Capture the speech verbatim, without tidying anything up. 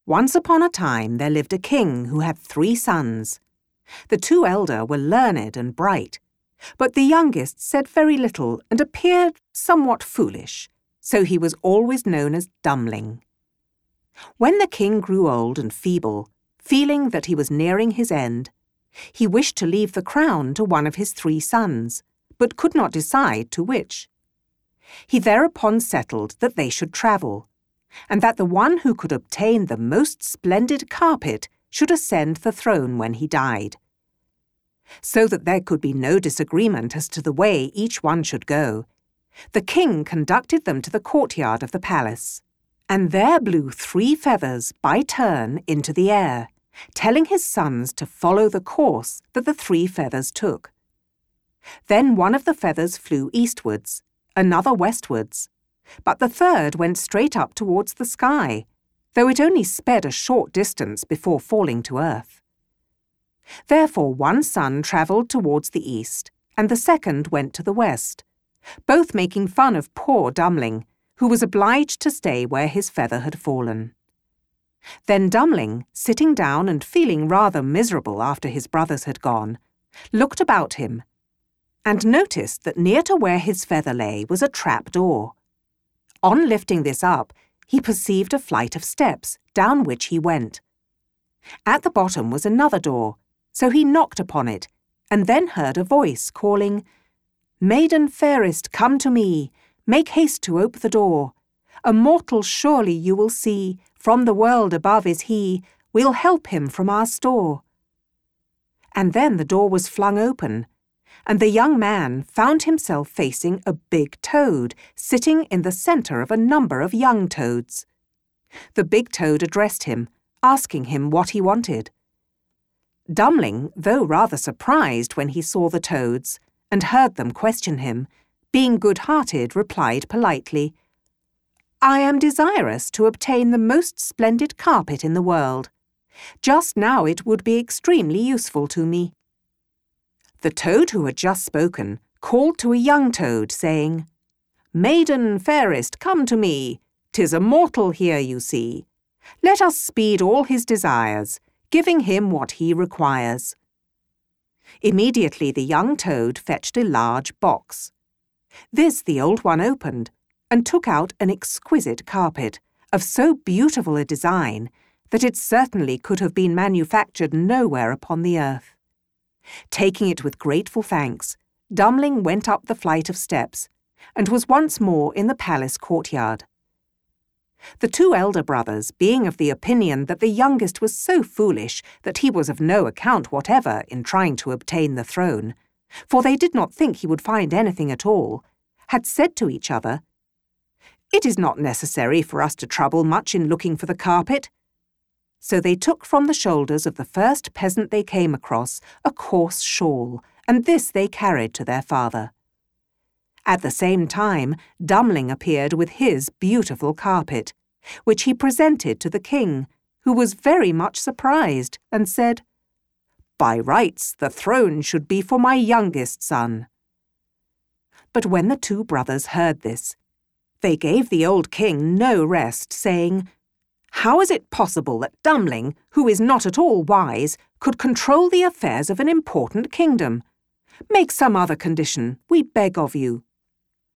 Once upon a time there lived a king who had three sons. The two elder were learned and bright, but the youngest said very little and appeared somewhat foolish, so he was always known as Dummling. When the king grew old and feeble, feeling that he was nearing his end, he wished to leave the crown to one of his three sons, but could not decide to which. He thereupon settled that they should travel, and that the one who could obtain the most splendid carpet should ascend the throne when he died. So that there could be no disagreement as to the way each one should go, the king conducted them to the courtyard of the palace, and there blew three feathers by turn into the air, telling his sons to follow the course that the three feathers took. Then one of the feathers flew eastwards, another westwards, but the third went straight up towards the sky, though it only sped a short distance before falling to earth. Therefore one son travelled towards the east, and the second went to the west, both making fun of poor Dummling, who was obliged to stay where his feather had fallen. Then Dummling, sitting down and feeling rather miserable after his brothers had gone, looked about him, and noticed that near to where his feather lay was a trap door. On lifting this up, he perceived a flight of steps, down which he went. At the bottom was another door, so he knocked upon it, and then heard a voice calling, "Maiden fairest, come to me, make haste to ope the door. A mortal surely you will see, from the world above is he, we'll help him from our store." And then the door was flung open, and the young man found himself facing a big toad sitting in the centre of a number of young toads. The big toad addressed him, asking him what he wanted. Dummling, though rather surprised when he saw the toads and heard them question him, being good-hearted, replied politely, "I am desirous to obtain the most splendid carpet in the world. Just now it would be extremely useful to me." The toad who had just spoken called to a young toad, saying, "Maiden fairest, come to me. 'Tis a mortal here you see. Let us speed all his desires, giving him what he requires." Immediately the young toad fetched a large box. This the old one opened, and took out an exquisite carpet, of so beautiful a design that it certainly could have been manufactured nowhere upon the earth. Taking it with grateful thanks, Dummling went up the flight of steps, and was once more in the palace courtyard. The two elder brothers, being of the opinion that the youngest was so foolish that he was of no account whatever in trying to obtain the throne, for they did not think he would find anything at all, had said to each other, "It is not necessary for us to trouble much in looking for the carpet." So they took from the shoulders of the first peasant they came across a coarse shawl, and this they carried to their father. At the same time, Dummling appeared with his beautiful carpet, which he presented to the king, who was very much surprised, and said, "By rights, the throne should be for my youngest son." But when the two brothers heard this, they gave the old king no rest, saying, "How is it possible that Dummling, who is not at all wise, could control the affairs of an important kingdom? Make some other condition, we beg of you."